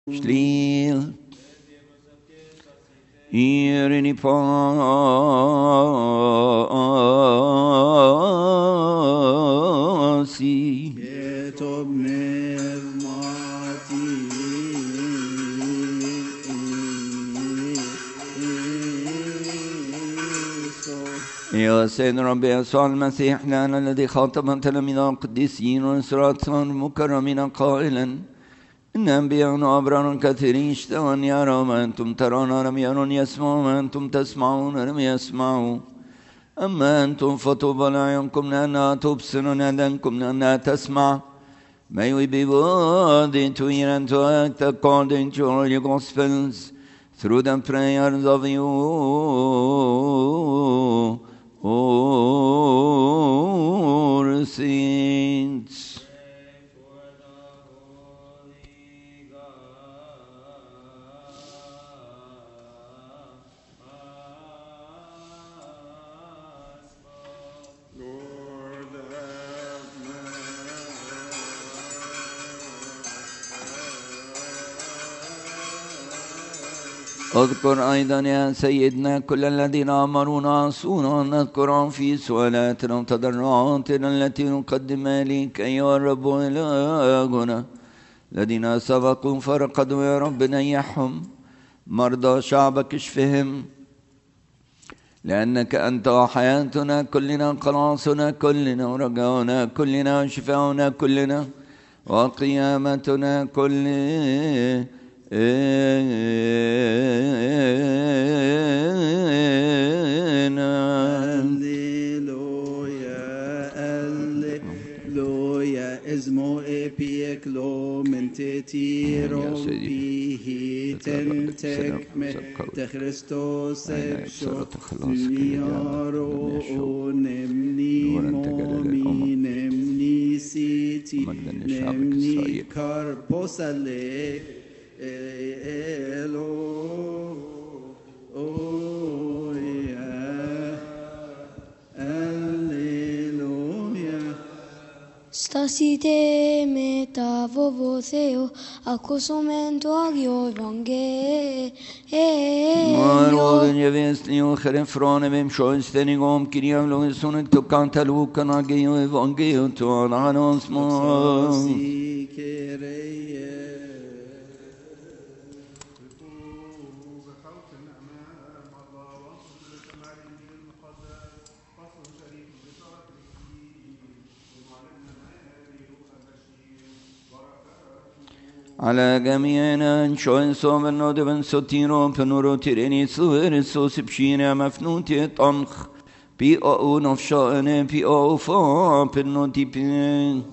Slil irini pasi Ketob nevmati يا سيد ربي يسوع المسيح لنا الذي خاطبتنا من القديسين ونسرات المكرمين قائلا إن أنبياء وأبرار كثيرين اشتهوا أن يروا ما أنتم ترون لم يرون، يسمعوا ما أنتم تسمعون لم يسمعوا. أما أنتم فطوبى لأعينكم لأنها تبصر ولأذانكم لأنها تسمع. May we be worthy to hear and to act according to all your gospels through the prayers of you, all saints. اذكر أيضا يا سيدنا كل الذين أمرونا عصونا أن نذكرهم في سؤالاتنا وتضرعاتنا التي نقدم إليك أيها الرب إلهنا. الذين سبقوا فرقدوا يا رب نيحهم، مرضى شعبك اشفهم، لأنك أنت حياتنا كلنا، خلاصنا كلنا، ورجاؤنا كلنا، وشفاؤنا كلنا، وقيامتنا كلنا. Esmo epiek lo mentetiro bihi tentek me te Christos efsho niaro nemni momi nemni siti nemni karposale elo Stasite metavovo Theo, accosumento agio evangel. Maråden jag vet ni och herren från vem sjönstänning om kiriam lånsunek to kanta lukan agio evangel to anans mål. على جميعنا نشوين صوم النودبن ستيرو بنورو تيريني صور سوس بشينا مفنوتي طنخ بي او نفشان بي او فا بنوتي بين